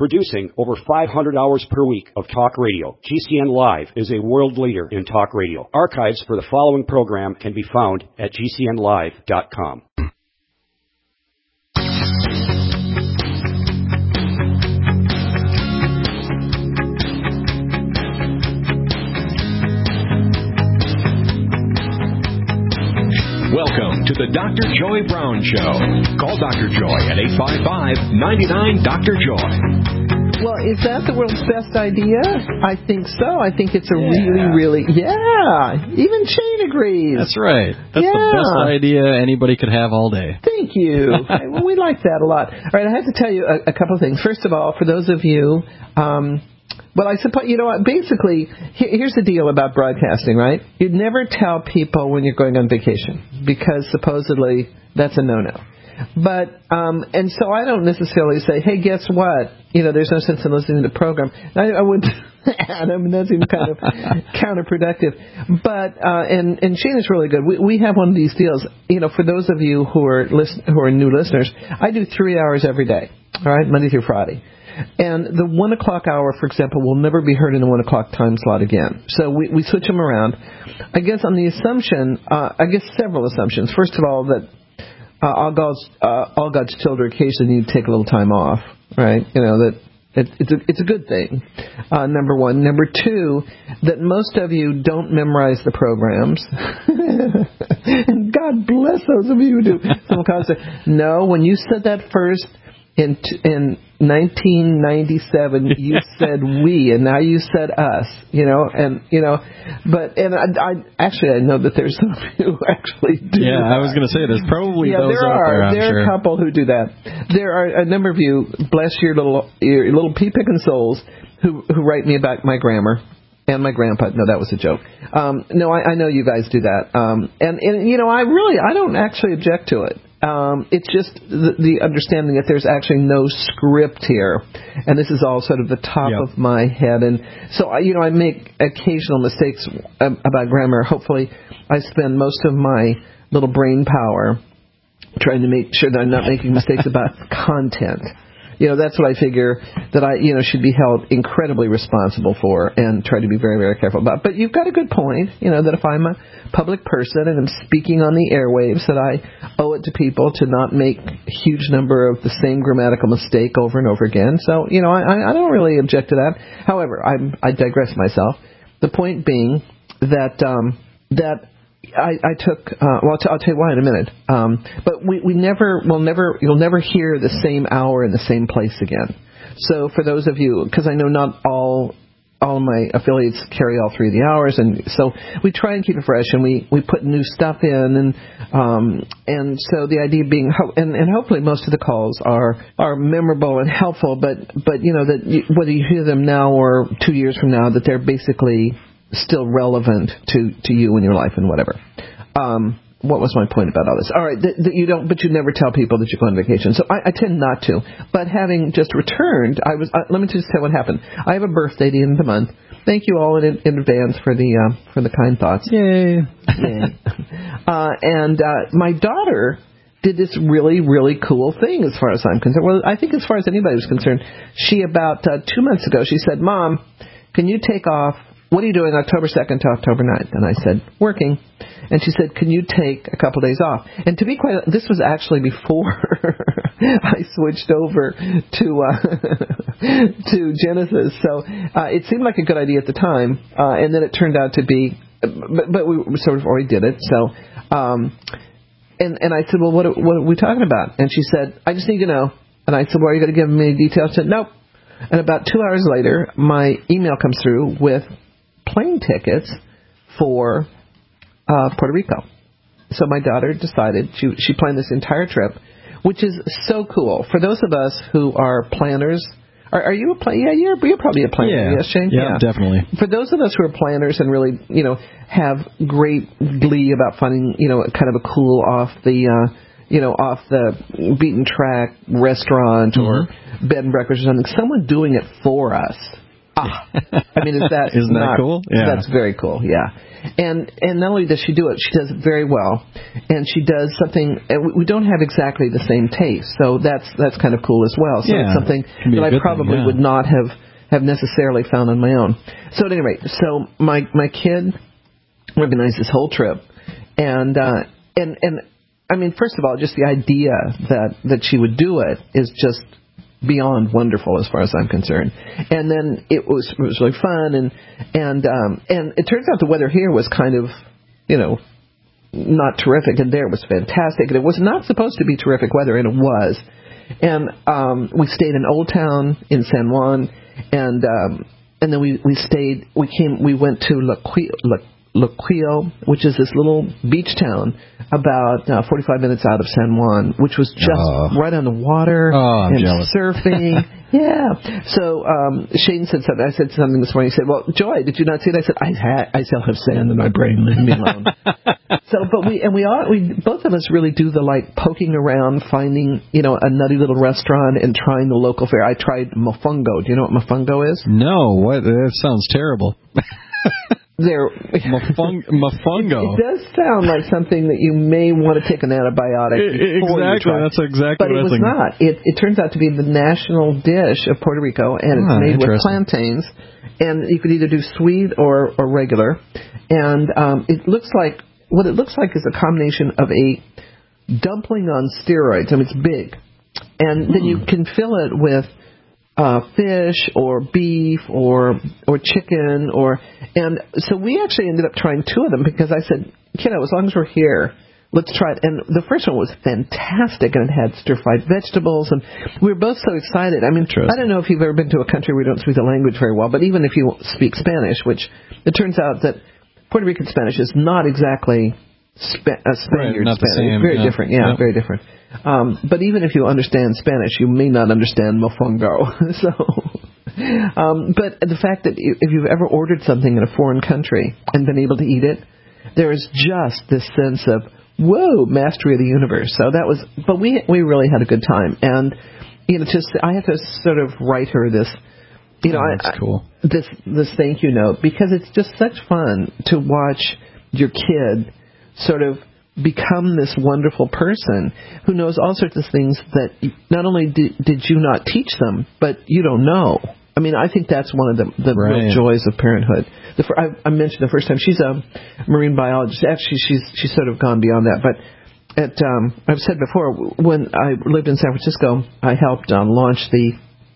Producing over 500 hours per week of talk radio, GCN Live is a world leader in talk radio. Archives for the following program can be found at GCNlive.com. Welcome to the Dr. Joy Brown Show. Call Dr. Joy at 855-99-DR-JOY. Well, is that the world's best idea? I think so. I think it's a really, even Shane agrees. That's right. That's the best idea anybody could have all day. Thank you. Well, we like that a lot. All right, I have to tell you a couple of things. First of all, for those of you... well, I suppose, you know what, basically, here's the deal about broadcasting, right? You'd never tell people when you're going on vacation, because supposedly that's a no-no. But, and so I don't necessarily say, hey, guess what? You know, there's no sense in listening to the program. I would, Adam, that seems kind of counterproductive. But, and Shane is really good. We have one of these deals, you know, for those of you who are new listeners, I do 3 hours every day, all right, Monday through Friday. And the 1 o'clock hour, for example, will never be heard in the 1 o'clock time slot again. So we switch them around. I guess on the assumption, several assumptions. First of all, that all God's children occasionally need to take a little time off, right? You know, that it's a good thing, number one. Number two, that most of you don't memorize the programs. And God bless those of you who do. Someone calls it. No, when you said that first, in 1997, you said we, and now you said us, you know, and, you know, but, and I know that there's some who actually do that. I was going to say, there's probably those out there, I'm sure. There are a couple who do that. There are a number of you, bless your little pea-picking souls, who write me about my grammar. And my grandpa. No, that was a joke. No, I know you guys do that. And you know, I don't actually object to it. It's just the understanding that there's actually no script here, and this is all sort of the top of my head. And so, you know, I make occasional mistakes about grammar. Hopefully, I spend most of my little brain power trying to make sure that I'm not making mistakes about content. You know, that's what I figure that I, you know, should be held incredibly responsible for and try to be very, very careful about. But you've got a good point, you know, that if I'm a public person and I'm speaking on the airwaves, that I owe it to people to not make a huge number of the same grammatical mistake over and over again. So, you know, I don't really object to that. However, I digress myself. The point being that I took, I'll tell you why in a minute. But you'll never hear the same hour in the same place again. So for those of you, because I know not all of my affiliates carry all 3 of the hours, and so we try and keep it fresh, and we put new stuff in, and so the idea being, and hopefully most of the calls are memorable and helpful, but you know, that whether you hear them now or 2 years from now, that they're basically still relevant to you in your life and whatever. What was my point about all this? All right, that you don't, but you never tell people that you go on vacation. So I tend not to. But having just returned, let me just tell what happened. I have a birthday at the end of the month. Thank you all in advance for the kind thoughts. Yay! And my daughter did this really, really cool thing as far as I'm concerned. Well, I think as far as anybody was concerned, she about 2 months ago, she said, "Mom, can you take off? What are you doing October 2nd to October 9th? And I said, working. And she said, can you take a couple days off? And to be quite honest, this was actually before I switched over to Genesis. So it seemed like a good idea at the time. And then it turned out to be, but we sort of already did it. So, and I said, well, what are we talking about? And she said, I just need to know. And I said, well, are you going to give me details? She said, nope. And about 2 hours later, my email comes through with plane tickets for Puerto Rico. So my daughter decided she planned this entire trip, which is so cool. For those of us who are planners, are you a planner? Yeah, you're probably a planner. Yes, Shane? Yeah, definitely. For those of us who are planners and really, you know, have great glee about finding, you know, kind of a cool off the beaten track restaurant or bed and breakfast or something, someone doing it for us. I mean, isn't that cool? Yeah. That's very cool, yeah. And not only does she do it, she does it very well. And she does something, we don't have exactly the same taste, so that's kind of cool as well. So it's something that I probably would not have necessarily found on my own. So at any rate, so my kid organized this whole trip, and I mean, first of all, just the idea that she would do it is just beyond wonderful as far as I'm concerned. And then it was really fun, and it turns out the weather here was kind of, not terrific, and there was fantastic, and it was not supposed to be terrific weather, and it was. And we stayed in Old Town in San Juan, and then we went to Loquillo, which is this little beach town about 45 minutes out of San Juan, which was just right on the water and jealous. Surfing. Yeah. So Shane said something. I said something this morning. He said, "Well, Joy, did you not see it?" I said, "I still have sand in my brain. Leave me alone." But we both of us really do the poking around, finding a nutty little restaurant and trying the local fare. I tried mofongo. Do you know what mofongo is? No. What? That sounds terrible. Mofongo. It does sound like something that you may want to take an antibiotic before you try. That's exactly but what I was thinking. But it was not. It turns out to be the national dish of Puerto Rico, and it's made with plantains. And you could either do sweet or regular. And it looks like is a combination of a dumpling on steroids. I mean, it's big. And then you can fill it with fish or beef or chicken and so we actually ended up trying two of them because I said, kiddo, as long as we're here, let's try it. And the first one was fantastic, and it had stir-fried vegetables, and we were both so excited. I mean, I don't know if you've ever been to a country where you don't speak the language very well, but even if you speak Spanish, which it turns out that Puerto Rican Spanish is not exactly Spaniard not Spanish. The same, it's very different, very different. But even if you understand Spanish, you may not understand mofongo. But the fact that if you've ever ordered something in a foreign country and been able to eat it, there is just this sense of, whoa, mastery of the universe. So that was, but we really had a good time. And, I have to sort of write her this, that's cool. This thank you note, because it's just such fun to watch your kid sort of become this wonderful person who knows all sorts of things that not only did you not teach them, but you don't know. I mean, I think that's one of the real joys of parenthood. I mentioned the first time, she's a marine biologist. Actually, she's sort of gone beyond that. But I've said before, when I lived in San Francisco, I helped launch the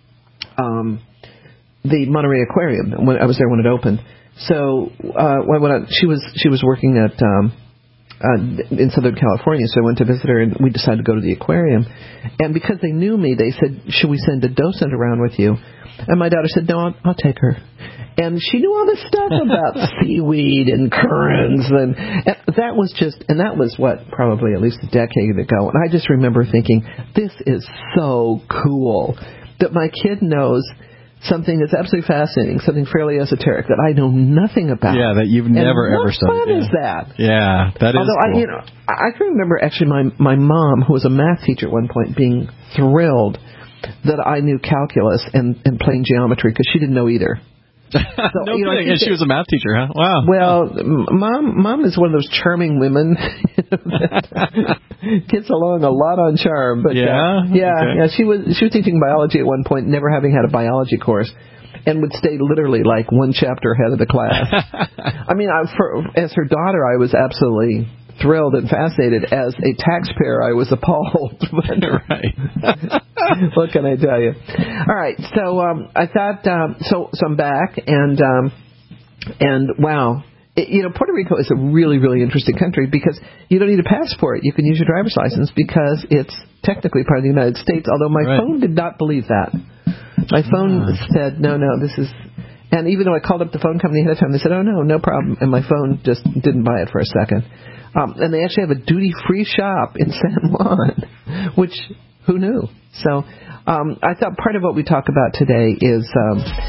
Monterey Aquarium. When I was there when it opened. So she was working at in Southern California, so I went to visit her, and we decided to go to the aquarium. And because they knew me, they said, "Should we send a docent around with you?" And my daughter said, "No, I'll take her." And she knew all this stuff about seaweed and currents, and that was what, probably at least a decade ago. And I just remember thinking, this is so cool that my kid knows something that's absolutely fascinating, something fairly esoteric that I know nothing about. Yeah, that you've never ever studied. What fun is that? Yeah, that is. Although cool. I can remember actually my mom, who was a math teacher at one point, being thrilled that I knew calculus and plane geometry, because she didn't know either. So, no kidding. And she was a math teacher, huh? Wow. Well, mom is one of those charming women that gets along a lot on charm. But yeah. She was teaching biology at one point, never having had a biology course, and would stay literally like one chapter ahead of the class. I mean, as her daughter, I was absolutely thrilled and fascinated. As a taxpayer, I was appalled. Right. What can I tell you? All right, so I thought so I'm back, and wow, Puerto Rico is a really, really interesting country because you don't need a passport. You can use your driver's license because it's technically part of the United States. Although my phone did not believe that. My phone said no, this is. And even though I called up the phone company ahead of time, they said, "Oh no problem," and my phone just didn't buy it for a second. And they actually have a duty-free shop in San Juan, which who knew? So I thought part of what we talk about today is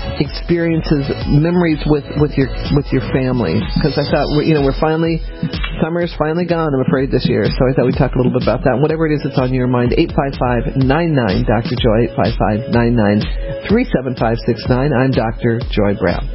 experiences, memories with your family, because I thought we're finally Summer's finally gone, I'm afraid, this year, so I thought we'd talk a little bit about that. Whatever it is that's on your mind, 855-99-Dr. Joy, 855-99-37569. I'm Dr. Joy Brown.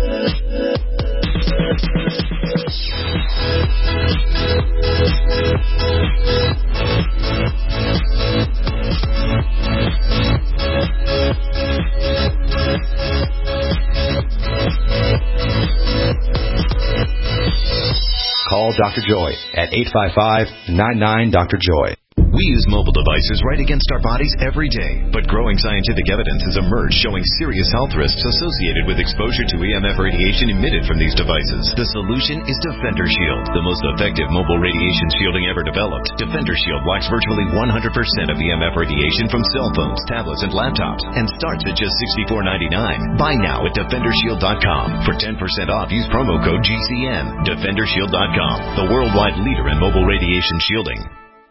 Call Dr. Joy at 855-99-Dr. Joy. We use mobile devices right against our bodies every day, but growing scientific evidence has emerged showing serious health risks associated with exposure to EMF radiation emitted from these devices. The solution is Defender Shield, the most effective mobile radiation shielding ever developed. Defender Shield blocks virtually 100% of EMF radiation from cell phones, tablets, and laptops, and starts at just $64.99. Buy now at DefenderShield.com. For 10% off, use promo code GCN. DefenderShield.com, the worldwide leader in mobile radiation shielding.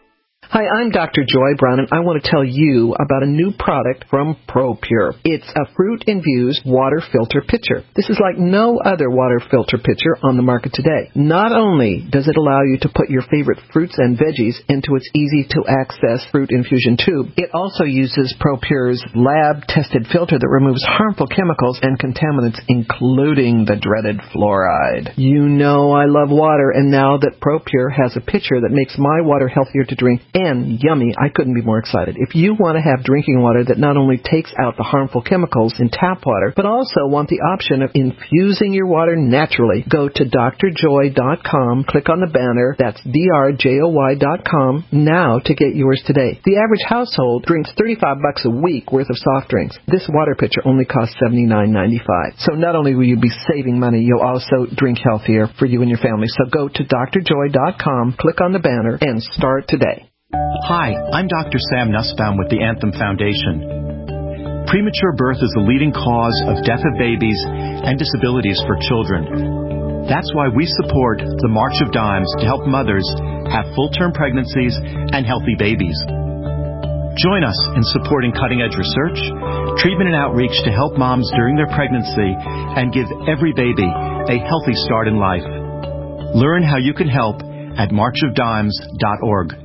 Hi, I'm Dr. Joy Brown, and I want to tell you about a new product from ProPure. It's a fruit-infused water filter pitcher. This is like no other water filter pitcher on the market today. Not only does it allow you to put your favorite fruits and veggies into its easy-to-access fruit infusion tube, it also uses ProPure's lab-tested filter that removes harmful chemicals and contaminants, including the dreaded fluoride. You know I love water, and now that ProPure has a pitcher that makes my water healthier to drink and yummy, I couldn't be more excited. If you want to have drinking water that not only takes out the harmful chemicals in tap water, but also want the option of infusing your water naturally, go to drjoy.com, click on the banner, that's drjoy.com, now to get yours today. The average household drinks $35 a week worth of soft drinks. This water pitcher only costs $79.95. So not only will you be saving money, you'll also drink healthier for you and your family. So go to drjoy.com, click on the banner, and start today. Hi, I'm Dr. Sam Nussbaum with the Anthem Foundation. Premature birth is the leading cause of death of babies and disabilities for children. That's why we support the March of Dimes to help mothers have full-term pregnancies and healthy babies. Join us in supporting cutting-edge research, treatment and outreach to help moms during their pregnancy and give every baby a healthy start in life. Learn how you can help at marchofdimes.org.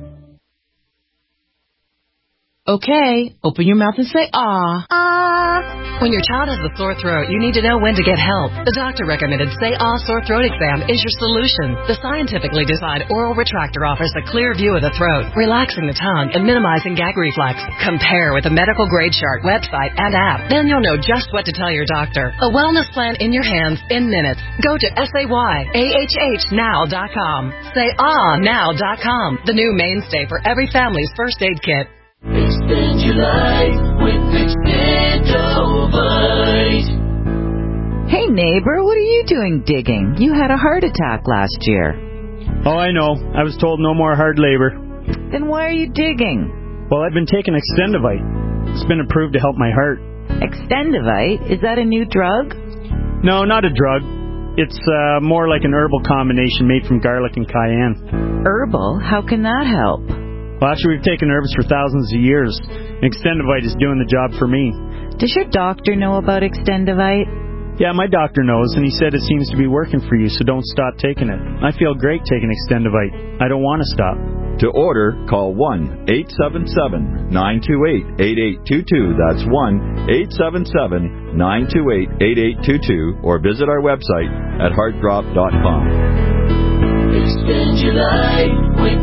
Okay, open your mouth and say, ah. Ah. When your child has a sore throat, you need to know when to get help. The doctor recommended Say Ah Sore Throat Exam is your solution. The scientifically designed oral retractor offers a clear view of the throat, relaxing the tongue and minimizing gag reflex. Compare with a medical grade chart, website, and app. Then you'll know just what to tell your doctor. A wellness plan in your hands in minutes. Go to SayAHHnow.com. SayAhNow.com, the new mainstay for every family's first aid kit. Extend your life with Extendovite. Hey neighbor, what are you doing digging? You had a heart attack last year. Oh, I know. I was told no more hard labor. Then why are you digging? Well, I've been taking Extendovite. It's been approved to help my heart. Extendovite? Is that a new drug? No, not a drug. It's more like an herbal combination made from garlic and cayenne. Herbal? How can that help? Well, actually, we've taken herbs for thousands of years. Extendovite is doing the job for me. Does your doctor know about Extendovite? Yeah, my doctor knows, and he said it seems to be working for you, so don't stop taking it. I feel great taking Extendovite. I don't want to stop. To order, call 1-877-928-8822. That's 1-877-928-8822, or visit our website at heartdrop.com. Extend your life with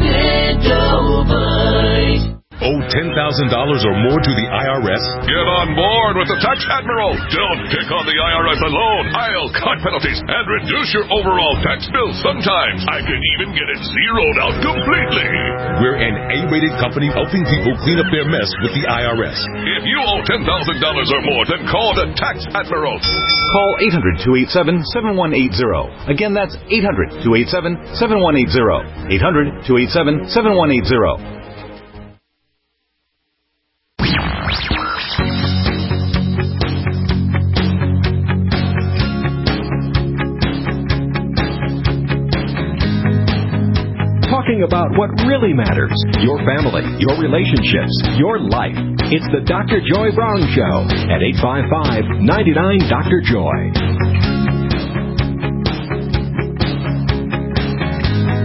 Extendovite. Owe $10,000 or more to the IRS? Get on board with the Tax Admiral. Don't pick on the IRS alone. I'll cut penalties and reduce your overall tax bill. Sometimes I can even get it zeroed out completely. We're an A-rated company helping people clean up their mess with the IRS. If you owe $10,000 or more, then call the Tax Admiral. Call 800-287-7180. Again, that's 800-287-7180. 800-287-7180. Talking about what really matters, your family, your relationships, your life. It's the Dr. Joy Brown Show at 855-99-Dr. Joy.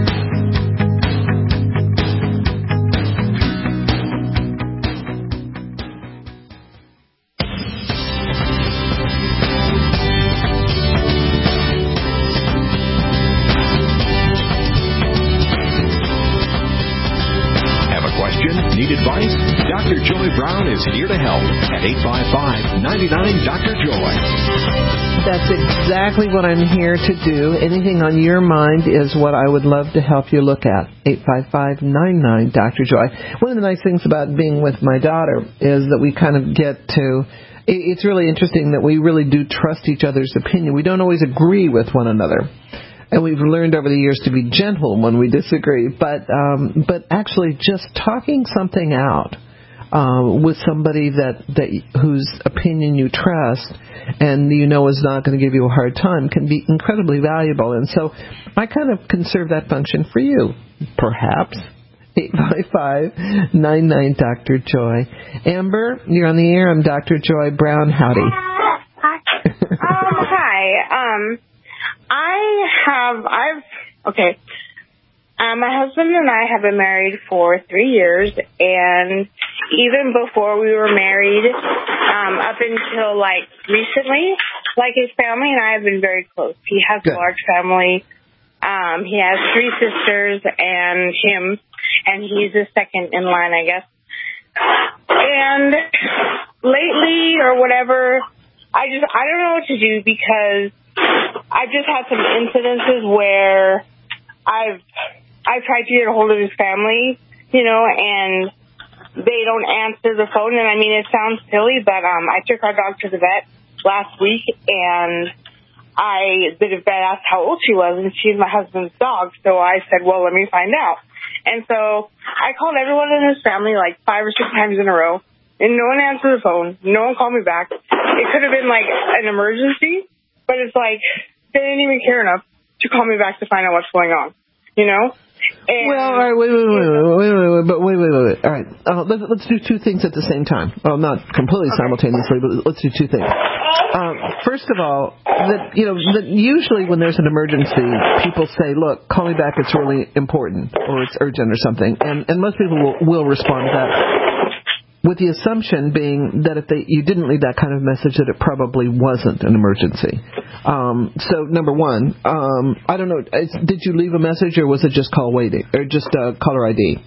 Brown is here to help at 855-99-Dr. Joy. That's exactly what I'm here to do. Anything on your mind is what I would love to help you look at. 855-99-Dr. Joy. One of the nice things about being with my daughter is that we kind of get to... It's really interesting that we really do trust each other's opinion. We don't always agree with one another. And we've learned over the years to be gentle when we disagree. But actually just talking something out with somebody that whose opinion you trust and you know is not going to give you a hard time can be incredibly valuable. And so I kind of conserve that function for you, perhaps. 855-99-Dr. Joy. Amber, you're on the air. I'm Dr. Joy Brown. Howdy. Hi. My husband and I have been married for 3 years, and even before we were married, up until recently, his family and I have been very close. He has a large family. He has 3 sisters and him, and he's the second in line, I guess. And lately, or whatever, I don't know what to do, because I've just had some incidences where I've tried to get a hold of his family, and they don't answer the phone. And I mean, it sounds silly, but I took our dog to the vet last week, and the vet asked how old she was, and she's my husband's dog. So I said, well, let me find out. And so I called everyone in his family 5 or 6 times in a row, and no one answered the phone. No one called me back. It could have been an emergency, but it's they didn't even care enough to call me back to find out what's going on, And, well, all right, wait. All right, let's do 2 things at the same time. Well, not completely simultaneously, but let's do 2 things. First of all, that usually when there's an emergency, people say, "Look, call me back. It's really important, or it's urgent, or something," and most people will respond to that. With the assumption being that if you didn't leave that kind of message, that it probably wasn't an emergency. So number one, I don't know, did you leave a message, or was it just call waiting, or just caller ID?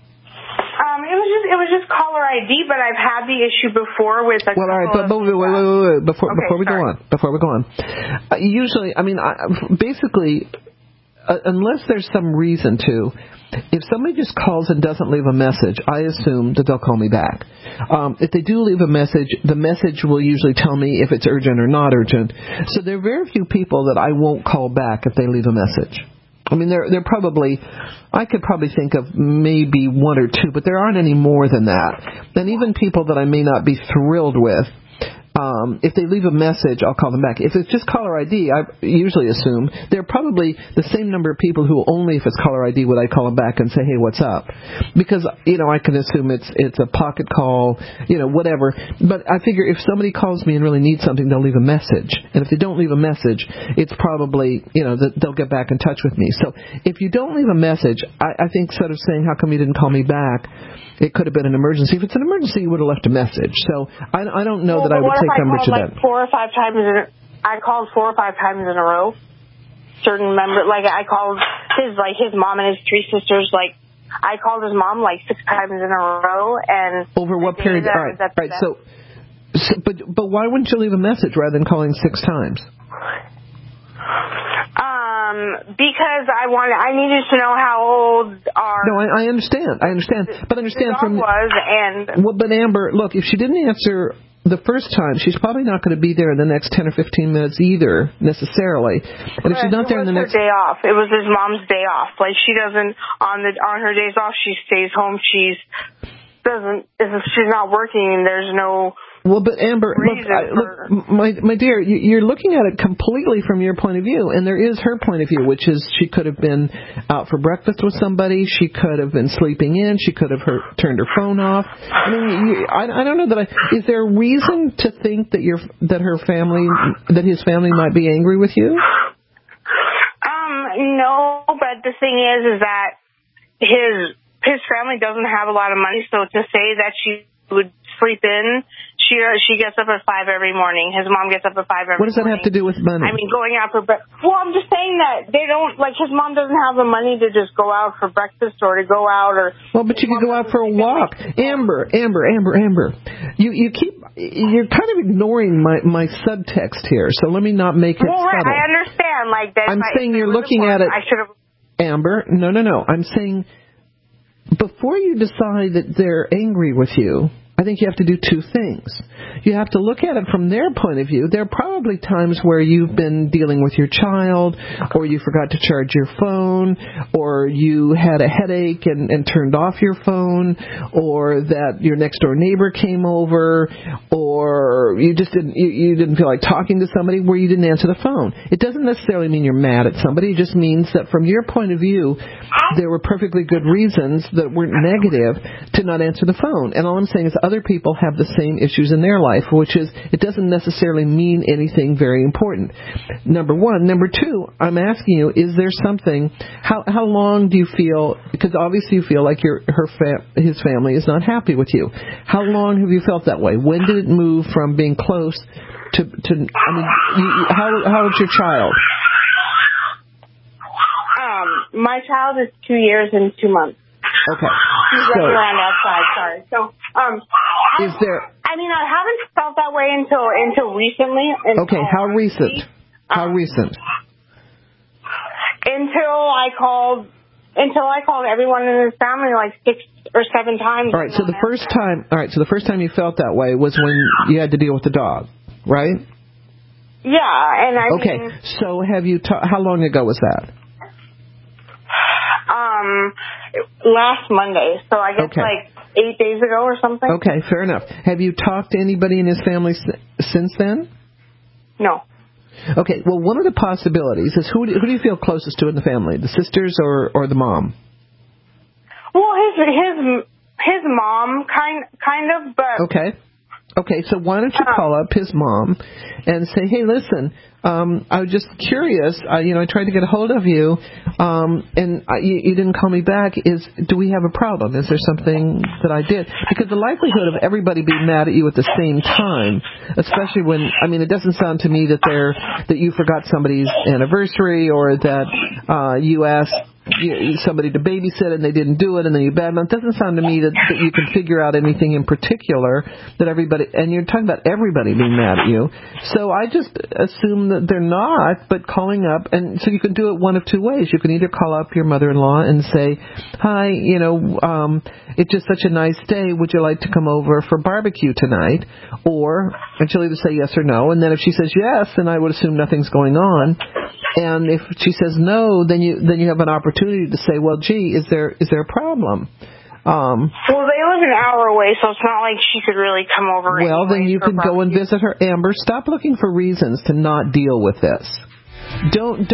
It was just caller ID, but I've had the issue before with. Well, all right, but wait. Before we go on, usually, I mean, basically, unless there's some reason to. If somebody just calls and doesn't leave a message, I assume that they'll call me back. If they do leave a message, the message will usually tell me if it's urgent or not urgent. So there are very few people that I won't call back if they leave a message. I mean, they're probably, I could probably think of maybe 1 or 2, but there aren't any more than that. And even people that I may not be thrilled with, if they leave a message, I'll call them back. If it's just caller ID, I usually assume they're probably the same number of people who only if it's caller ID would I call them back and say, hey, what's up? Because, I can assume it's a pocket call, whatever. But I figure if somebody calls me and really needs something, they'll leave a message. And if they don't leave a message, it's probably, that they'll get back in touch with me. So if you don't leave a message, I think instead of saying, how come you didn't call me back, it could have been an emergency. If it's an emergency, you would have left a message. So I don't know that I would take umbrage to that. 4 or 5 times I called 4 or 5 times in a row. Certain member, I called his mom and his 3 sisters. I called his mom 6 times in a row, and over what period? All right. So, but why wouldn't you leave a message rather than calling 6 times? Because I needed to know how old our. No, I understand. But understand from. But Amber, look, if she didn't answer the first time, she's probably not going to be there in the next 10 or 15 minutes either, necessarily. And if she's not there in the next. It was her day off. It was his mom's day off. She doesn't on her days off. She stays home. She's not working, and there's no. Well, but Amber, look, my dear, you're looking at it completely from your point of view, and there is her point of view, which is she could have been out for breakfast with somebody, she could have been sleeping in, she could have turned her phone off. I mean, I don't know that is there a reason to think that that his family might be angry with you? No, but the thing is that his family doesn't have a lot of money, so to say that she would sleep in, she gets up at 5 every morning. His mom gets up at 5 every morning. What does that have to do with money? I mean, going out for breakfast. Well, I'm just saying that they don't, like, his mom doesn't have the money to just go out for breakfast or to go out or... Well, but you could go out for a walk. Amber. You're kind of ignoring my subtext here, so let me not make it subtle. I understand. Like that. I'm saying you're looking at it... I should have... Amber, no. I'm saying before you decide that they're angry with you, I think you have to do two things. You have to look at it from their point of view. There are probably times where you've been dealing with your child, or you forgot to charge your phone, or you had a headache and turned off your phone, or that your next door neighbor came over, or you just didn't feel like talking to somebody where you didn't answer the phone. It doesn't necessarily mean you're mad at somebody. It just means that from your point of view, there were perfectly good reasons that weren't negative to not answer the phone. And all I'm saying is other people have the same issues in their life, which is it doesn't necessarily mean anything very important. Number one. Number two, I'm asking you, is there something, how long do you feel, because obviously you feel like his family is not happy with you. How long have you felt that way? When did it move from being close to I mean, how old's your child? My child is 2 years and 2 months. Okay. He's running around outside, sorry. So, is there... I mean, I haven't felt that way until recently. Okay, how recent? How recent? Until I called everyone in his family like 6 or 7 times. All right, so the first time you felt that way was when you had to deal with the dog, right? Yeah, and I mean... Okay, so have you... how long ago was that? Last Monday, so I guess like 8 days ago or something. Okay, fair enough. Have you talked to anybody in his family since then? No. Okay, well, one of the possibilities is who do you feel closest to in the family, the sisters or the mom? Well, his mom, kind of, but... Okay, so why don't you call up his mom and say, hey, listen, I was just curious. I tried to get a hold of you, and you didn't call me back. Do we have a problem? Is there something that I did? Because the likelihood of everybody being mad at you at the same time, especially when, I mean, it doesn't sound to me that you forgot somebody's anniversary or that you asked somebody to babysit and they didn't do it and then you badmouth. It doesn't sound to me that you can figure out anything in particular that everybody, and you're talking about everybody being mad at you. So I just assume that they're not, but calling up, and so you can do it one of two ways. You can either call up your mother-in-law and say, hi, it's just such a nice day. Would you like to come over for barbecue tonight? And she'll either say yes or no. And then if she says yes, then I would assume nothing's going on. And if she says no, then you have an opportunity to say, well, gee, is there a problem? Well, they live an hour away, so it's not like she could really come over. Well, then you can go and visit her. Amber, stop looking for reasons to not deal with this. Don't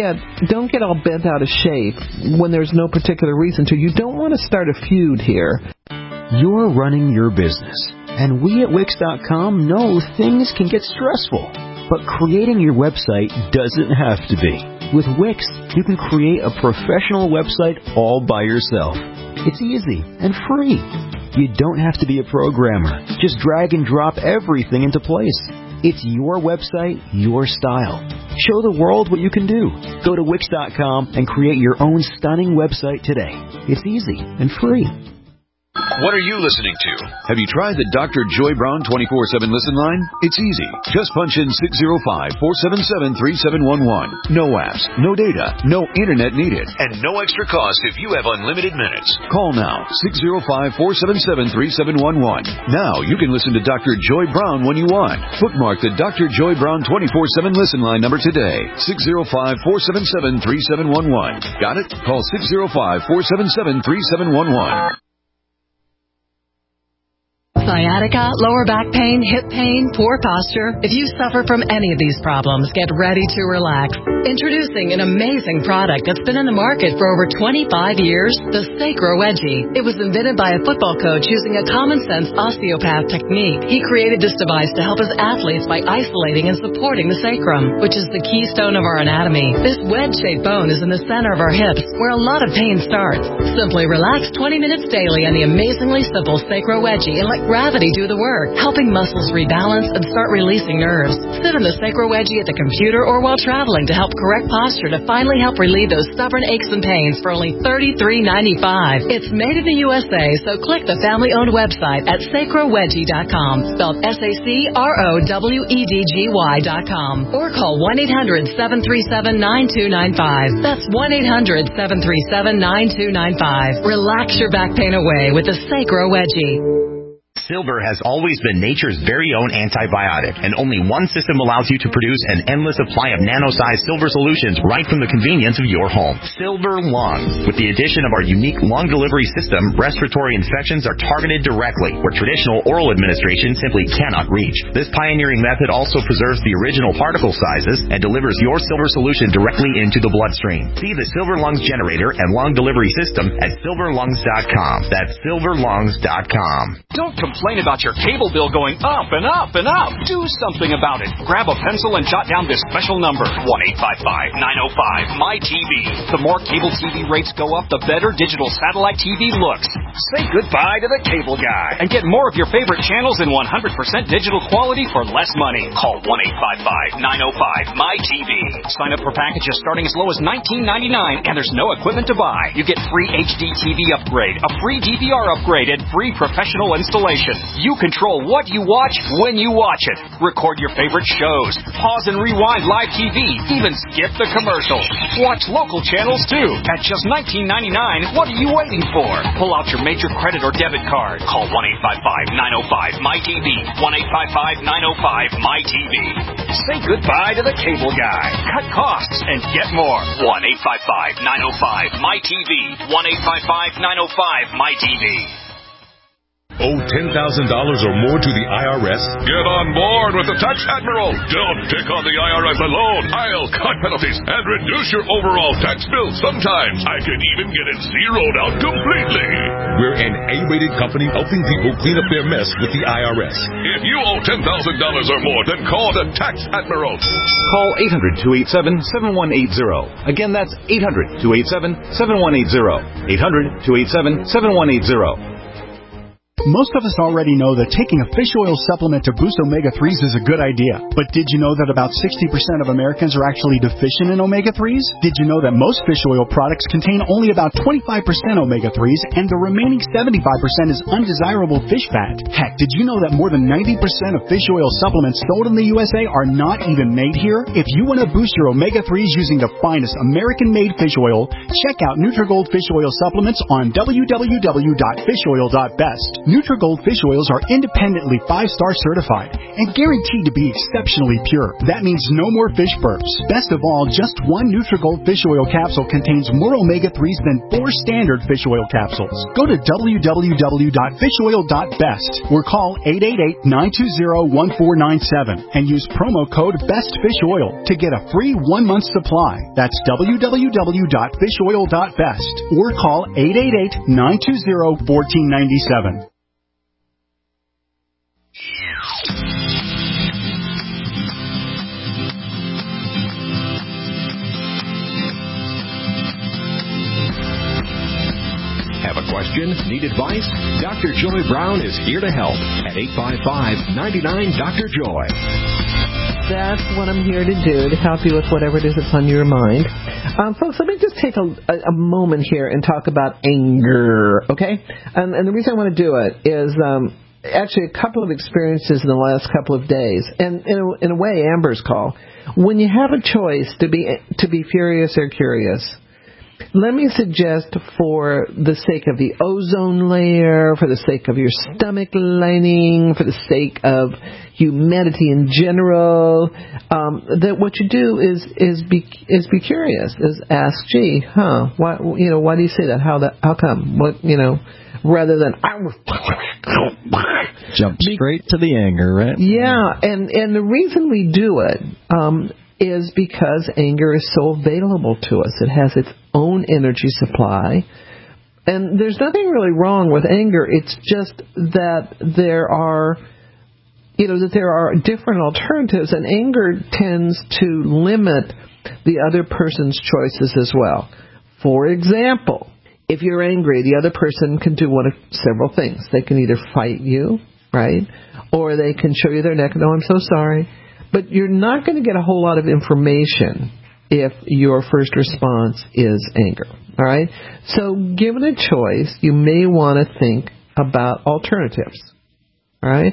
get all bent out of shape when there's no particular reason to. You don't want to start a feud here. You're running your business, and we at Wix.com know things can get stressful. But creating your website doesn't have to be. With Wix, you can create a professional website all by yourself. It's easy and free. You don't have to be a programmer. Just drag and drop everything into place. It's your website, your style. Show the world what you can do. Go to Wix.com and create your own stunning website today. It's easy and free. What are you listening to? Have you tried the Dr. Joy Brown 24/7 listen line? It's easy. Just punch in 605-477-3711. No apps, no data, no internet needed, and no extra cost if you have unlimited minutes. Call now, 605-477-3711. Now you can listen to Dr. Joy Brown when you want. Bookmark the Dr. Joy Brown 24/7 listen line number today, 605-477-3711. Got it? Call 605-477-3711. Sciatica, lower back pain, hip pain, poor posture. If you suffer from any of these problems, get ready to relax. Introducing an amazing product that's been in the market for over 25 years, the Sacro Wedgie. It was invented by a football coach using a common-sense osteopath technique. He created this device to help his athletes by isolating and supporting the sacrum, which is the keystone of our anatomy. This wedge-shaped bone is in the center of our hips, where a lot of pain starts. Simply relax 20 minutes daily on the amazingly simple Sacro Wedgie and let gravity do the work, helping muscles rebalance and start releasing nerves. Sit in the Sacro Wedgie at the computer or while traveling to help correct posture to finally help relieve those stubborn aches and pains for only $33.95. It's made in the USA, so click the family-owned website at sacrowedgie.com, spelled SACROWEDGY.com, or call 1-800-737-9295. That's 1-800-737-9295. Relax your back pain away with the Sacro Wedgie. Silver has always been nature's very own antibiotic, and only one system allows you to produce an endless supply of nano-sized silver solutions right from the convenience of your home. Silver Lung. With the addition of our unique lung delivery system, respiratory infections are targeted directly, where traditional oral administration simply cannot reach. This pioneering method also preserves the original particle sizes and delivers your silver solution directly into the bloodstream. See the Silver Lungs generator and lung delivery system at silverlungs.com. That's silverlungs.com. Don't complain about your cable bill going up and up and up. Do something about it. Grab a pencil and jot down this special number, 1-855-905-MY-TV. The more cable TV rates go up, the better digital satellite TV looks. Say goodbye to the cable guy and get more of your favorite channels in 100% digital quality for less money. Call 1-855-905-MY-TV. Sign up for packages starting as low as $19.99, and there's no equipment to buy. You get free HD TV upgrade, a free DVR upgrade, and free professional installation. You control what you watch when you watch it. Record your favorite shows. Pause and rewind live TV. Even skip the commercials. Watch local channels too. At just $19.99, what are you waiting for? Pull out your major credit or debit card. Call 1-855-905-MY-TV. 1-855-905-MY-TV. Say goodbye to the cable guy. Cut costs and get more. 1-855-905-MY-TV. 1-855-905-MY-TV. Owe $10,000 or more to the IRS? Get on board with the Tax Admiral. Don't pick on the IRS alone. I'll cut penalties and reduce your overall tax bill. Sometimes I can even get it zeroed out completely. We're an A-rated company helping people clean up their mess with the IRS. If you owe $10,000 or more, then call the Tax Admiral. Call 800-287-7180. Again, that's 800-287-7180. 800-287-7180. Most of us already know that taking a fish oil supplement to boost omega-3s is a good idea. But did you know that about 60% of Americans are actually deficient in omega-3s? Did you know that most fish oil products contain only about 25% omega-3s and the remaining 75% is undesirable fish fat? Heck, did you know that more than 90% of fish oil supplements sold in the USA are not even made here? If you want to boost your omega-3s using the finest American-made fish oil, check out Nutrigold Fish Oil Supplements on www.fishoil.best. Nutrigold fish oils are independently 5-star certified and guaranteed to be exceptionally pure. That means no more fish burps. Best of all, just one Nutrigold fish oil capsule contains more omega-3s than 4 standard fish oil capsules. Go to www.fishoil.best or call 888-920-1497 and use promo code BESTFISHOIL to get a free 1-month supply. That's www.fishoil.best or call 888-920-1497. Have a question? Need advice? Dr. Joy Brown is here to help at 855-99-DR-JOY. That's what I'm here to do, to help you with whatever it is that's on your mind. Folks, let me just take a moment here and talk about anger, okay? And the reason I want to do it is actually a couple of experiences in the last couple of days, and in a way, Amber's call. When you have a choice to be furious or curious, let me suggest, for the sake of the ozone layer, for the sake of your stomach lining, for the sake of humanity in general, that what you do is be curious, is ask, gee, why do you say that? How come? What, rather than jump straight to the anger, right? Yeah, and the reason we do it is because anger is so available to us. It has its own energy supply. And there's nothing really wrong with anger. It's just that there are different alternatives, and anger tends to limit the other person's choices as well. For example, if you're angry, the other person can do one of several things. They can either fight you, right? Or they can show you their neck and, oh, I'm so sorry. But you're not going to get a whole lot of information if your first response is anger, all right? So given a choice, you may want to think about alternatives, all right?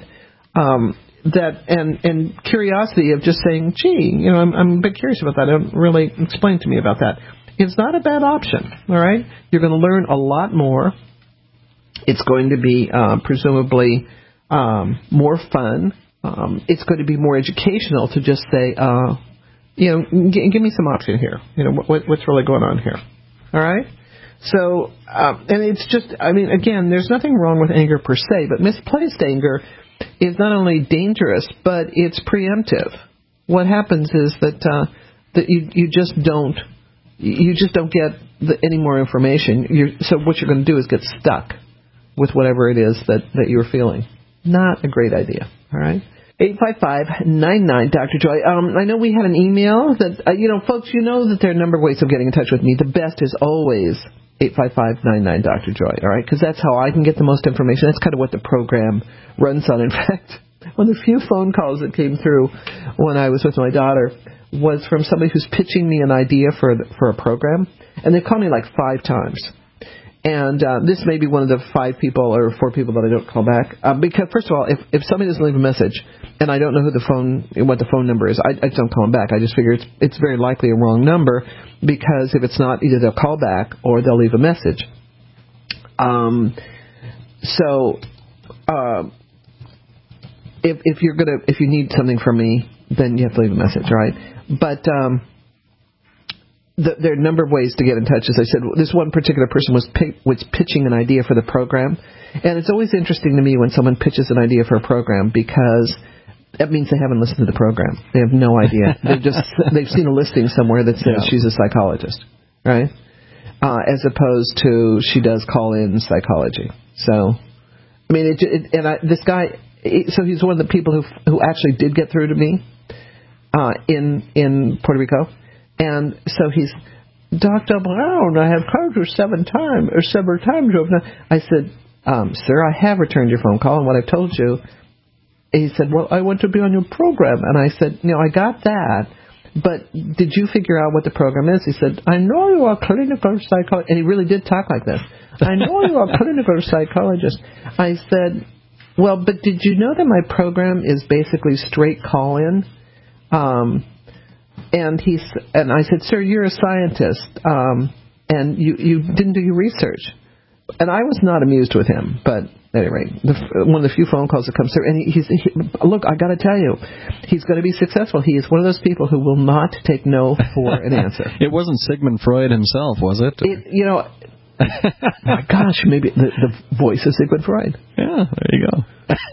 And curiosity of just saying, gee, I'm a bit curious about that. Don't really explain to me about that. It's not a bad option, all right? You're going to learn a lot more. It's going to be presumably more fun. It's going to be more educational to just say, give me some option here. What's really going on here, all right? So, and it's just, again, there's nothing wrong with anger per se, but misplaced anger is not only dangerous, but it's preemptive. What happens is that you just don't get any more information. So what you're going to do is get stuck with whatever it is that you're feeling. Not a great idea. All right. 855-99 Dr. Joy. I know we had an email that folks, that there are a number of ways of getting in touch with me. The best is always 855-99 Dr. Joy. All right, because that's how I can get the most information. That's kind of what the program runs on. In fact, one of the few phone calls that came through when I was with my daughter was from somebody who's pitching me an idea for a program, and they called me like 5 times. And this may be one of the 5 people or 4 people that I don't call back. Because, first of all, if somebody doesn't leave a message and I don't know what the phone number is, I don't call them back. I just figure it's very likely a wrong number, because if it's not, either they'll call back or they'll leave a message. If you need something from me, then you have to leave a message, right? But there are a number of ways to get in touch. As I said, this one particular person was pitching an idea for the program, and it's always interesting to me when someone pitches an idea for a program, because that means they haven't listened to the program. They have no idea. They've seen a listing somewhere that says she's a psychologist, right? As opposed to she does call-in psychology. So, this guy. So he's one of the people who actually did get through to me in Puerto Rico. And so he's, Dr. Brown, I have called you several times. I said, sir, I have returned your phone call, and what I've told you. He said, well, I want to be on your program. And I said, I got that, but did you figure out what the program is? He said, I know you are a clinical psychologist. And he really did talk like this. I know you are a clinical psychologist. I said, well, but did you know that my program is basically straight call-in? And I said, sir, you're a scientist, and you didn't do your research. And I was not amused with him, but at any rate, one of the few phone calls that comes through, and look, I got to tell you, he's going to be successful. He is one of those people who will not take no for an answer. It wasn't Sigmund Freud himself, was it? My gosh, maybe the voice of Sigmund Freud. Yeah, there you go.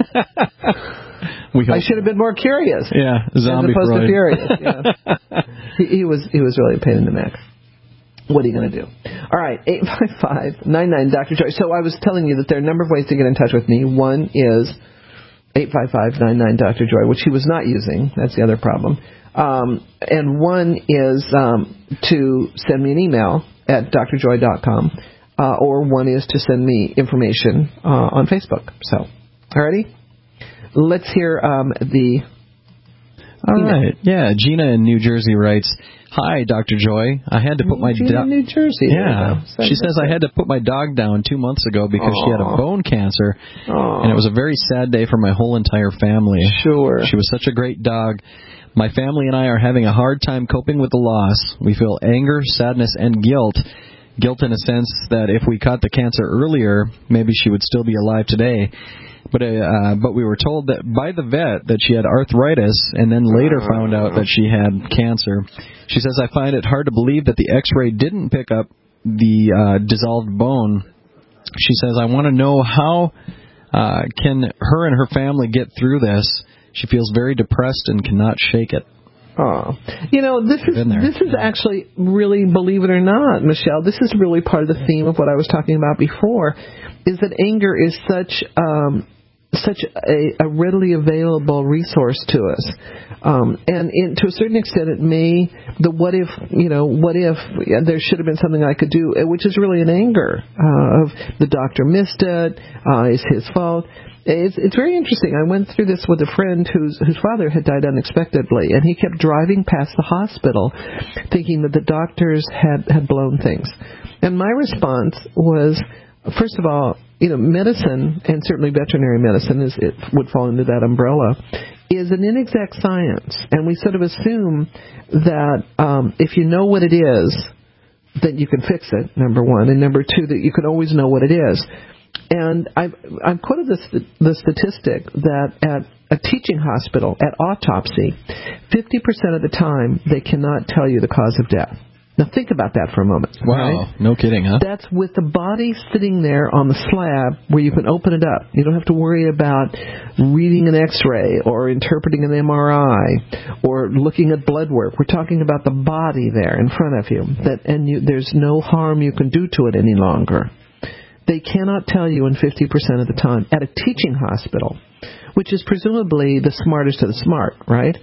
I should have been more curious. Yeah, zombie as opposed Freud. to furious. Yeah. he was really a pain in the neck. What are you going to do? All right, 855-99 Dr. Joy. So I was telling you that there are a number of ways to get in touch with me. One is 855-99 Dr. Joy, which he was not using. That's the other problem. And one is to send me an email at drjoy.com, or one is to send me information on Facebook. So, alrighty? Let's hear the... All right. Yeah, Gina in New Jersey writes, hi, Dr. Joy. I had to put my Gina in New Jersey. Yeah. She says, I had to put my dog down 2 months ago because she had a bone cancer, and it was a very sad day for my whole entire family. Sure. She was such a great dog. My family and I are having a hard time coping with the loss. We feel anger, sadness, and guilt. Guilt in a sense that if we caught the cancer earlier, maybe she would still be alive today. But we were told that by the vet that she had arthritis, and then later found out that she had cancer. She says, I find it hard to believe that the x-ray didn't pick up the dissolved bone. She says, I want to know how can her and her family get through this. She feels very depressed and cannot shake it. Oh, this is actually really, believe it or not, Michelle, this is really part of the theme of what I was talking about before, is that anger is such such a readily available resource to us. And to a certain extent, it may, what if there should have been something I could do, which is really an anger of the doctor missed it, it's his fault. It's very interesting. I went through this with a friend whose father had died unexpectedly, and he kept driving past the hospital thinking that the doctors had blown things. And my response was, first of all, medicine, and certainly veterinary medicine it would fall into that umbrella, is an inexact science. And we sort of assume that if you know what it is, that you can fix it, number one. And number two, that you can always know what it is. And I've quoted the statistic that at a teaching hospital, at autopsy, 50% of the time they cannot tell you the cause of death. Now think about that for a moment. Wow, right? No kidding, huh? That's with the body sitting there on the slab where you can open it up. You don't have to worry about reading an X-ray or interpreting an MRI or looking at blood work. We're talking about the body there in front of you, there's no harm you can do to it any longer. They cannot tell you in 50% of the time at a teaching hospital, which is presumably the smartest of the smart, right?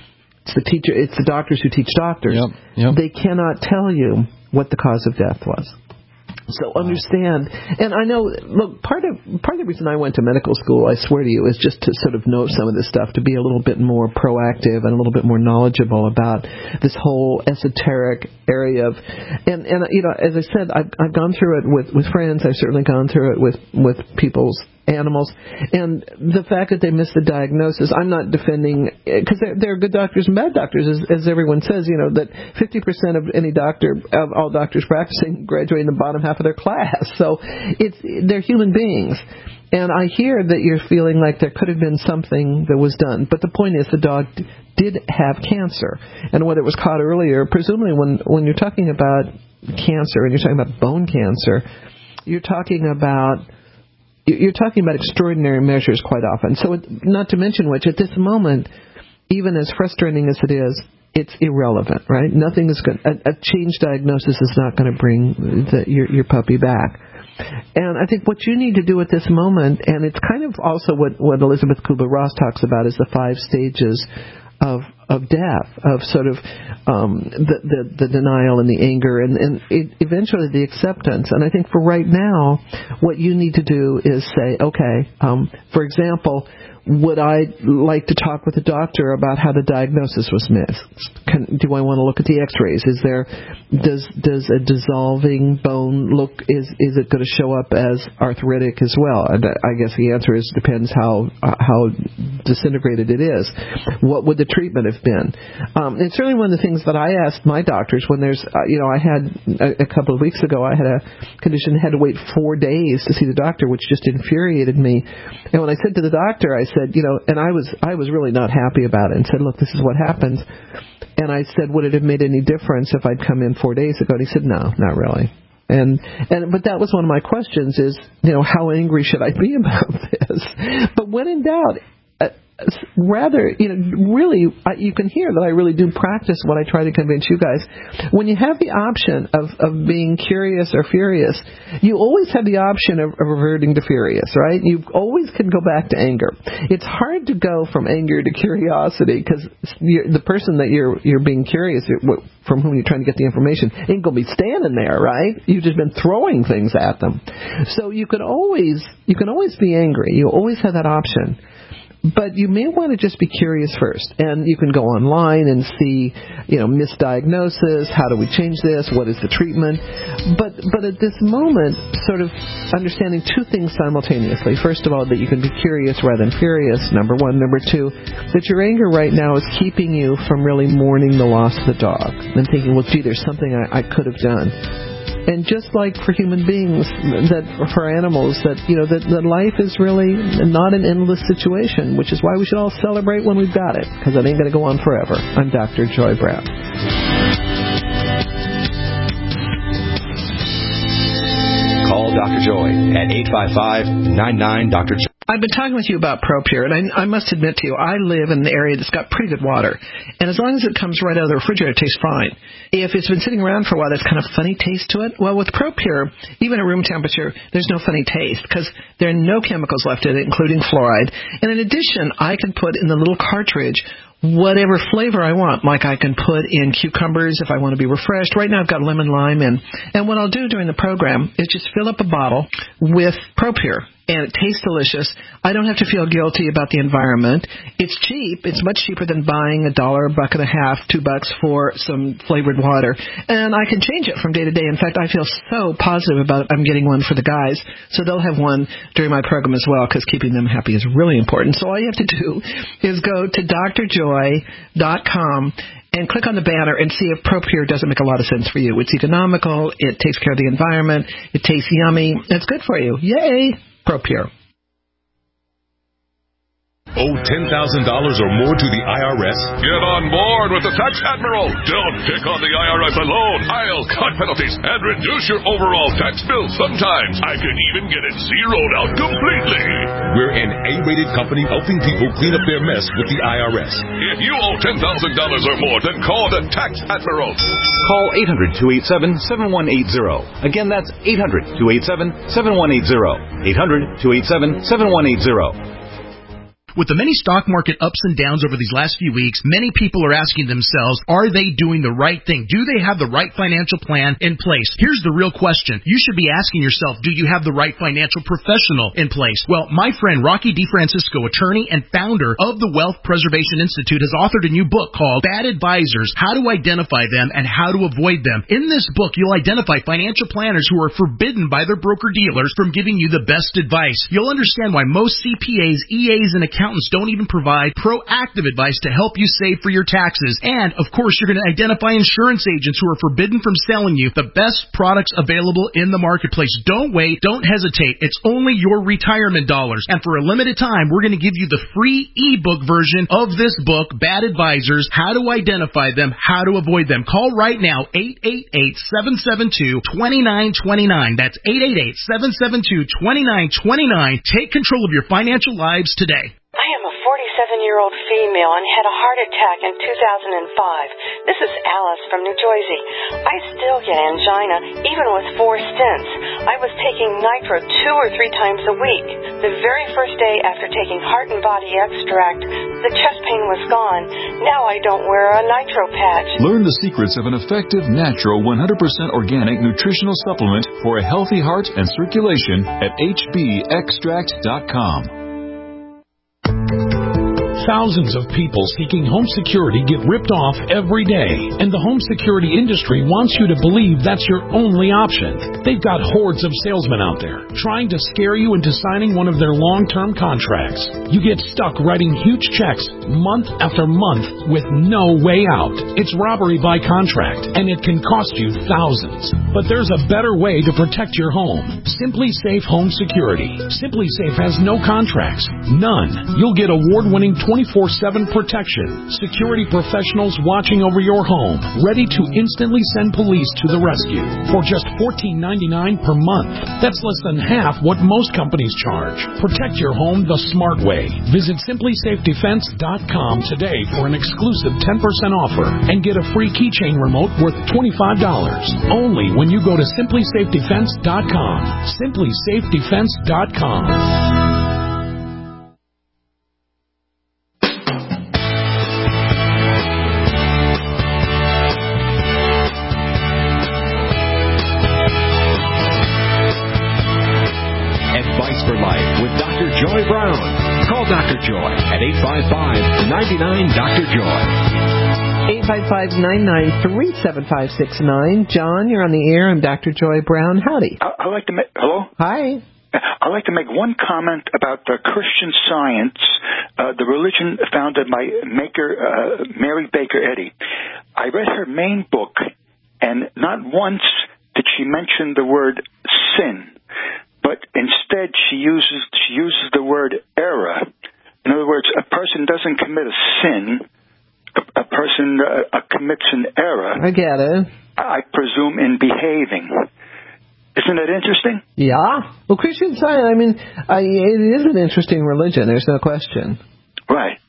It's the doctors who teach doctors. Yep. They cannot tell you what the cause of death was. So understand, and I know, look, part of the reason I went to medical school, I swear to you, is just to sort of know some of this stuff, to be a little bit more proactive and a little bit more knowledgeable about this whole esoteric area of, and as I said, I've gone through it with friends. I've certainly gone through it with people's animals, and the fact that they missed the diagnosis, I'm not defending, because there are good doctors and bad doctors, as everyone says, that 50% of any doctor, of all doctors practicing, graduate in the bottom half of their class. So they're human beings. And I hear that you're feeling like there could have been something that was done. But the point is the dog did have cancer. And whether it was caught earlier, presumably when you're talking about cancer and you're talking about bone cancer, you're talking about extraordinary measures quite often. So not to mention which, at this moment, even as frustrating as it is, it's irrelevant, right? Nothing is going. A change diagnosis is not going to bring your puppy back. And I think what you need to do at this moment, and it's kind of also what Elizabeth Kubler-Ross talks about, is the 5 stages of death, of sort of the denial and the anger and eventually the acceptance. And I think for right now, what you need to do is say, okay, for example, would I like to talk with the doctor about how the diagnosis was missed? Do I want to look at the X-rays? Does a dissolving bone look? Is it going to show up as arthritic as well? And I guess the answer is depends how disintegrated it is. What would the treatment have been? It's certainly one of the things that I asked my doctors when there's I had a couple of weeks ago I had a condition, had to wait 4 days to see the doctor, which just infuriated me. And when I said to the doctor, I said, and I was really not happy about it, and said, look, this is what happens. And I said, would it have made any difference if I'd come in 4 days ago? And he said, no, not really. But that was one of my questions is, how angry should I be about this? But when in doubt, rather, really, you can hear that I really do practice what I try to convince you guys. When you have the option of being curious or furious, you always have the option of reverting to furious, right? You always can go back to anger. It's hard to go from anger to curiosity because the person that you're being curious, from whom you're trying to get the information, ain't going to be standing there, right? You've just been throwing things at them. So you can always be angry. You always have that option. But you may want to just be curious first. And you can go online and see, misdiagnosis, how do we change this, what is the treatment. But at this moment, sort of understanding 2 things simultaneously. First of all, that you can be curious rather than furious, number 1. Number 2, that your anger right now is keeping you from really mourning the loss of the dog. And thinking, well, gee, there's something I could have done. And just like for human beings, that for animals, that life is really not an endless situation, which is why we should all celebrate when we've got it, because it ain't going to go on forever. I'm Dr. Joy Brown. Call Dr. Joy at 855-99-DR-JOY. I've been talking with you about ProPure, and I must admit to you, I live in an area that's got pretty good water. And as long as it comes right out of the refrigerator, it tastes fine. If it's been sitting around for a while, there's kind of funny taste to it. Well, with ProPure, even at room temperature, there's no funny taste because there are no chemicals left in it, including fluoride. And in addition, I can put in the little cartridge whatever flavor I want. Like I can put in cucumbers if I want to be refreshed. Right now I've got lemon lime in. And what I'll do during the program is just fill up a bottle with ProPure. And it tastes delicious. I don't have to feel guilty about the environment. It's cheap. It's much cheaper than buying $1, $1.50, $2 for some flavored water. And I can change it from day to day. In fact, I feel so positive about it. I'm getting one for the guys. So they'll have one during my program as well because keeping them happy is really important. So all you have to do is go to drjoy.com and click on the banner and see if ProPure doesn't make a lot of sense for you. It's economical. It takes care of the environment. It tastes yummy. It's good for you. Yay! ProPure. Owe $10,000 or more to the IRS? Get on board with the Tax Admiral. Don't pick on the IRS alone. I'll cut penalties and reduce your overall tax bill. Sometimes I can even get it zeroed out completely. We're an A-rated company helping people clean up their mess with the IRS. If you owe $10,000 or more, then call the Tax Admiral. Call 800-287-7180. Again, that's 800-287-7180. 800-287-7180. With the many stock market ups and downs over these last few weeks, many people are asking themselves, are they doing the right thing? Do they have the right financial plan in place? Here's the real question. You should be asking yourself, do you have the right financial professional in place? Well, my friend Rocky DeFrancisco, attorney and founder of the Wealth Preservation Institute, has authored a new book called Bad Advisors, How to Identify Them and How to Avoid Them. In this book, you'll identify financial planners who are forbidden by their broker-dealers from giving you the best advice. You'll understand why most CPAs, EAs, and accountants don't even provide proactive advice to help you save for your taxes. And, of course, you're going to identify insurance agents who are forbidden from selling you the best products available in the marketplace. Don't wait. Don't hesitate. It's only your retirement dollars. And for a limited time, we're going to give you the free ebook version of this book, Bad Advisors, How to Identify Them, How to Avoid Them. Call right now, 888-772-2929. That's 888-772-2929. Take control of your financial lives today. I am a 47-year-old female and had a heart attack in 2005. This is Alice from New Jersey. I still get angina, even with 4 stents. I was taking nitro 2 or 3 times a week. The very first day after taking Heart and Body Extract, the chest pain was gone. Now I don't wear a nitro patch. Learn the secrets of an effective, natural, 100% organic nutritional supplement for a healthy heart and circulation at hbextract.com. Thousands of people seeking home security get ripped off every day, and the home security industry wants you to believe that's your only option. They've got hordes of salesmen out there trying to scare you into signing one of their long-term contracts. You get stuck writing huge checks month after month with no way out. It's robbery by contract, and it can cost you thousands. But there's a better way to protect your home. Simply Safe Home Security. Simply Safe has no contracts. None. You'll get award-winning 24/7 protection. Security professionals watching over your home, ready to instantly send police to the rescue for just $14.99 per month. That's less than half what most companies charge. Protect your home the smart way. Visit simplysafedefense.com today for an exclusive 10% offer and get a free keychain remote worth $25. Only when you go to simplysafedefense.com. simplysafedefense.com. Joy Brown. Call Dr. Joy at 855-99-DR-JOY. 855-993-7569. John, you're on the air. I'm Dr. Joy Brown. Howdy. I'd like to make... Hello? Hi. I'd like to make one comment about Christian Science, the religion founded by Mary Baker Eddy. I read her main book, and not once did she mention the word sin. But instead, she uses the word error. In other words, a person doesn't commit a sin. A person commits an error. I get it. I presume in behaving. Isn't that interesting? Yeah. Well, Christian Science, it is an interesting religion. There's no question. Right.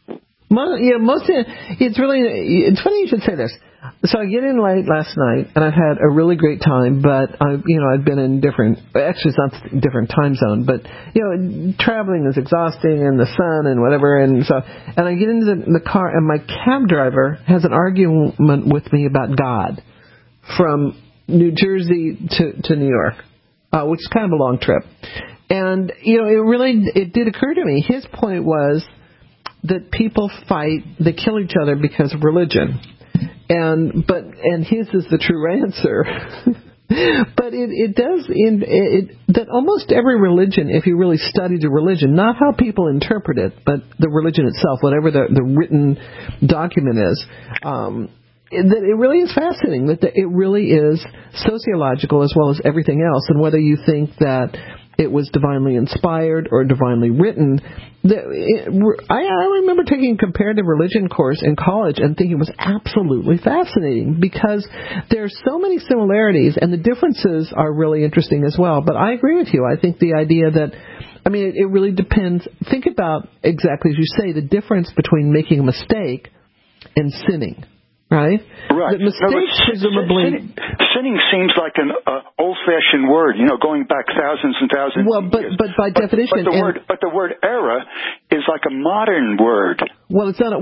It's funny you should say this. So I get in late last night, and I've had a really great time, but I've been in it's not different time zone, but, traveling is exhausting, and the sun and whatever, and I get into the car, and my cab driver has an argument with me about God from New Jersey to New York, which is kind of a long trip. And, it did occur to me, his point was that people fight, they kill each other because of religion. And his is the true answer. But that almost every religion, if you really study the religion, not how people interpret it, but the religion itself, whatever the written document is, that it really is fascinating, that it really is sociological as well as everything else. And whether you think that it was divinely inspired or divinely written, I remember taking a comparative religion course in college and thinking it was absolutely fascinating because there's so many similarities and the differences are really interesting as well. But I agree with you. I think the idea that, it really depends. Think about exactly as you say, the difference between making a mistake and sinning. Right? Right. The mistake, presumably... Sinning seems like an old-fashioned word, going back thousands and thousands of years. But by definition... But the word error is like a modern word. Well, it's not...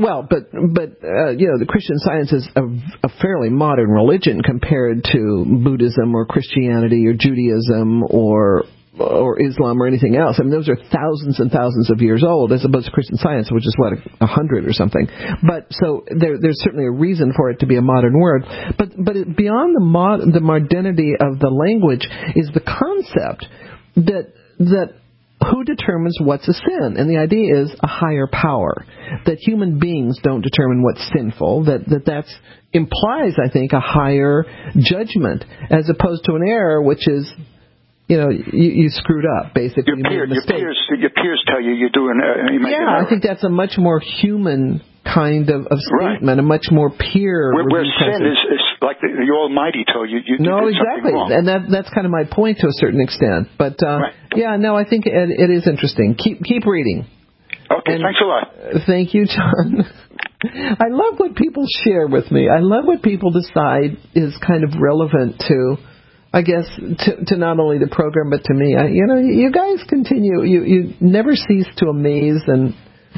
the Christian Science is a fairly modern religion compared to Buddhism or Christianity or Judaism or Islam or anything else. Those are thousands and thousands of years old as opposed to Christian Science, which is 100 or something. But so there's certainly a reason for it to be a modern word. But beyond the modernity of the language is the concept that who determines what's a sin? And the idea is a higher power. That human beings don't determine what's sinful. That's implies, I think, a higher judgment as opposed to an error, which is you screwed up, basically. Your peers tell you you're doing... I think that's a much more human kind of statement, right. A much more peer... Where sin is like the Almighty told you did exactly. Wrong. And that's kind of my point to a certain extent. But, right. I think it is interesting. Keep reading. Okay, thanks a lot. Thank you, John. I love what people share with me. I love what people decide is kind of relevant to... I guess to not only the program but to me. You guys continue. You never cease to amaze and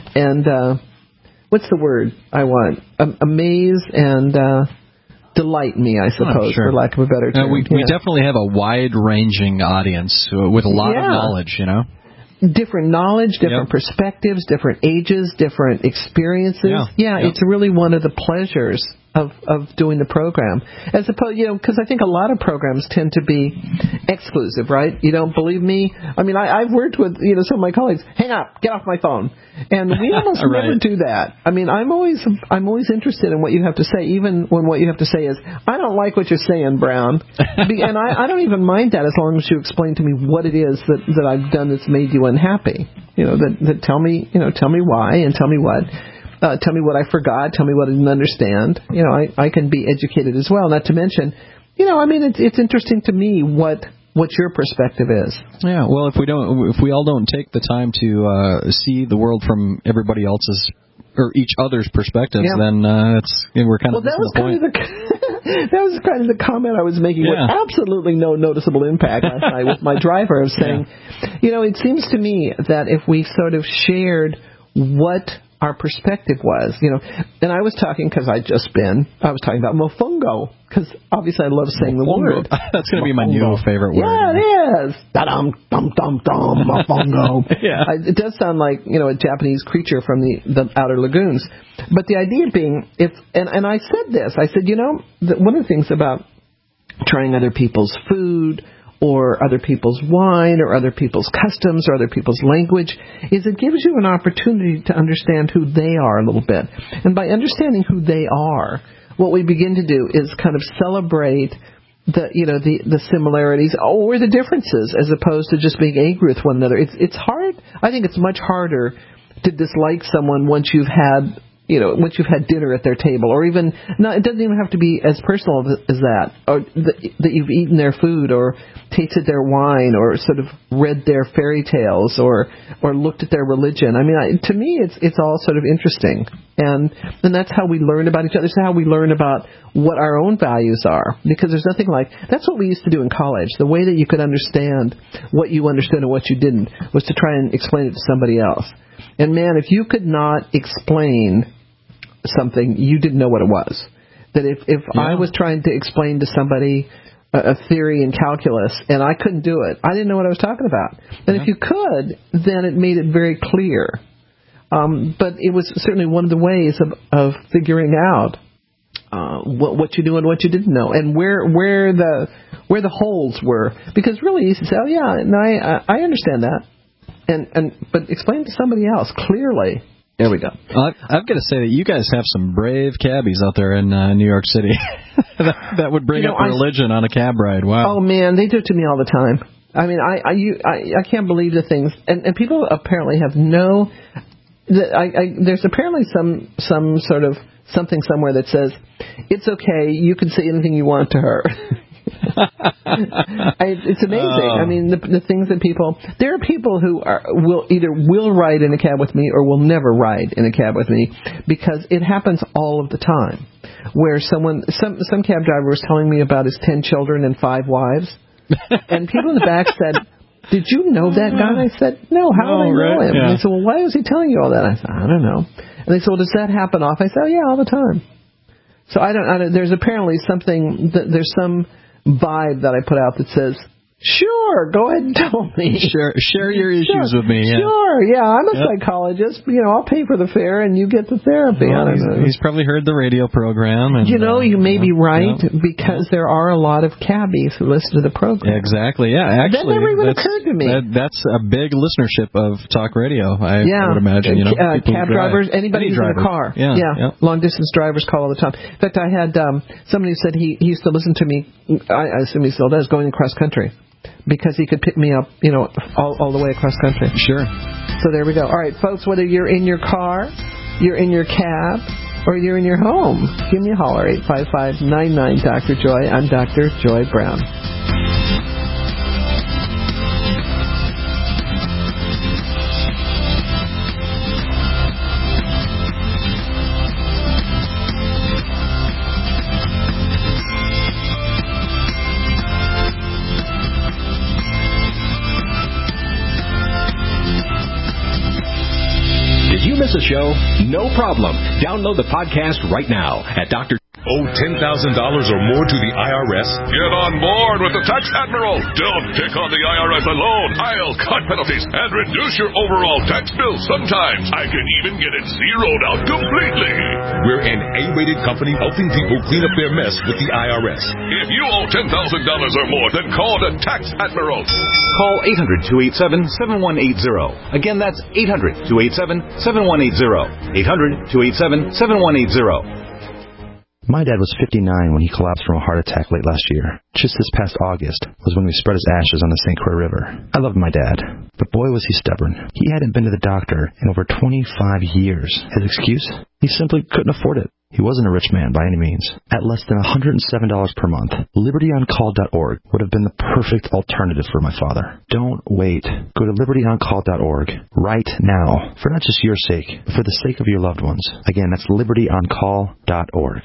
what's the word I want? Amaze and delight me, I suppose, for lack of a better term. We definitely have a wide-ranging audience with a lot of knowledge. Different knowledge, different perspectives, different ages, different experiences. It's really one of the pleasures of doing the program. As opposed, because I think a lot of programs tend to be exclusive, right? You don't believe me? I've worked with, some of my colleagues, hang up, get off my phone. And we almost never do that. I'm always interested in what you have to say, even when what you have to say is, I don't like what you're saying, Brown. And I don't even mind that as long as you explain to me what it is that I've done that's made you unhappy. That tell me why and tell me what. Tell me what I forgot. Tell me what I didn't understand. I can be educated as well. Not to mention, it's interesting to me what your perspective is. Yeah. Well, if we all don't take the time to see the world from everybody else's or each other's perspectives, then we're kind of missing the point. That was kind of the comment I was making with absolutely no noticeable impact last night with my driver of saying, it seems to me that if we sort of shared what our perspective was, and I was talking because I was talking about mofongo, because obviously I love saying the word. That's going to be my new favorite word. Yeah, it is. Da-dum-dum-dum-dum, mofongo. It does sound like, a Japanese creature from the outer lagoons. But the idea being, and I said this, I said, one of the things about trying other people's food or other people's wine, or other people's customs, or other people's language, is it gives you an opportunity to understand who they are a little bit. And by understanding who they are, what we begin to do is kind of celebrate the similarities or the differences, as opposed to just being angry with one another. It's hard. I think it's much harder to dislike someone once you've had once you've had dinner at their table, or even, no, it doesn't even have to be as personal as that, or that you've eaten their food, or tasted their wine, or sort of read their fairy tales, or looked at their religion. I mean, to me, it's all sort of interesting, and that's how we learn about each other. It's how we learn about what our own values are, because there's nothing like, that's what we used to do in college. The way that you could understand what you understood and what you didn't was to try and explain it to somebody else. And man, if you could not explain something, you didn't know what it was. That if I was trying to explain to somebody a theory in calculus and I couldn't do it, I didn't know what I was talking about. And if you could, then it made it very clear. But it was certainly one of the ways of figuring out what you knew and what you didn't know, and where the holes were. Because really, you say, "Oh yeah, and I understand that," but explain to somebody else clearly. There we go. I've got to say that you guys have some brave cabbies out there in New York City that would bring up religion on a cab ride. Wow. Oh man, they do it to me all the time. I mean, I can't believe the things, and people apparently have no. There's apparently some sort of something somewhere that says it's okay, you can say anything you want to her. It's amazing. I mean, the things that people. There are people who will ride in a cab with me or will never ride in a cab with me, because it happens all of the time. Where some cab driver was telling me about his 10 children and 5 wives, and people in the back said, "Did you know that guy?" I said, "No, how would I know him?" And they said, "Well, why was he telling you all that?" I said, "I don't know." And they said, "Well, does that happen often?" I said, "Oh, yeah, all the time." So I don't. There's apparently something. There's some vibe that I put out that says, "Sure, go ahead and tell me. Share your issues with me." Yeah. Sure, yeah, I'm a psychologist. I'll pay for the fare and you get the therapy. Well, I don't know. He's probably heard the radio program. And, you may be right, because there are a lot of cabbies who listen to the program. Exactly, yeah. Actually, that never even occurred to me. That's a big listenership of talk radio, I would imagine. Cab drivers, anybody who's in a car. Yeah. Long distance drivers call all the time. In fact, I had somebody who said he used to listen to me, I assume he still does, going across country, because he could pick me up, all the way across country. Sure. So there we go. All right, folks, whether you're in your car, you're in your cab, or you're in your home, give me a holler, 855-99-Dr. Joy. I'm Dr. Joy Brown. Miss a show? No problem. Download the podcast right now at Dr. Owe $10,000 or more to the IRS? Get on board with the Tax Admiral. Don't pick on the IRS alone. I'll cut penalties and reduce your overall tax bill. Sometimes I can even get it zeroed out completely. We're an A-rated company helping people clean up their mess with the IRS. If you owe $10,000 or more, then call the Tax Admiral. Call 800-287-7180. Again, that's 800-287-7180. 800-287-7180. My dad was 59 when he collapsed from a heart attack late last year. Just this past August was when we spread his ashes on the St. Croix River. I loved my dad, but boy was he stubborn. He hadn't been to the doctor in over 25 years. His excuse? He simply couldn't afford it. He wasn't a rich man by any means. At less than $107 per month, LibertyOnCall.org would have been the perfect alternative for my father. Don't wait. Go to LibertyOnCall.org right now, for not just your sake, but for the sake of your loved ones. Again, that's LibertyOnCall.org.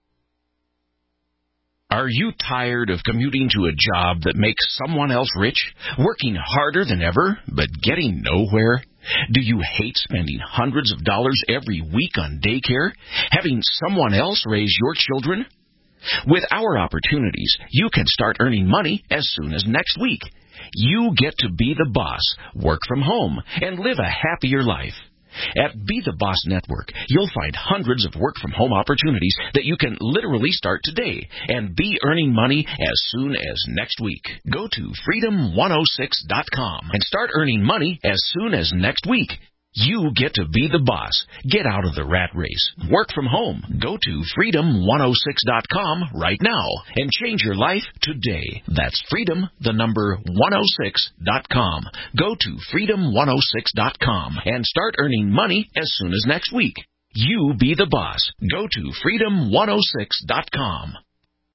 Are you tired of commuting to a job that makes someone else rich, working harder than ever, but getting nowhere? Do you hate spending hundreds of dollars every week on daycare, having someone else raise your children? With our opportunities, you can start earning money as soon as next week. You get to be the boss, work from home, and live a happier life. At Be the Boss Network, you'll find hundreds of work-from-home opportunities that you can literally start today and be earning money as soon as next week. Go to freedom106.com and start earning money as soon as next week. You get to be the boss. Get out of the rat race. Work from home. Go to freedom106.com right now and change your life today. That's freedom106.com. Go to freedom106.com and start earning money as soon as next week. You be the boss. Go to freedom106.com.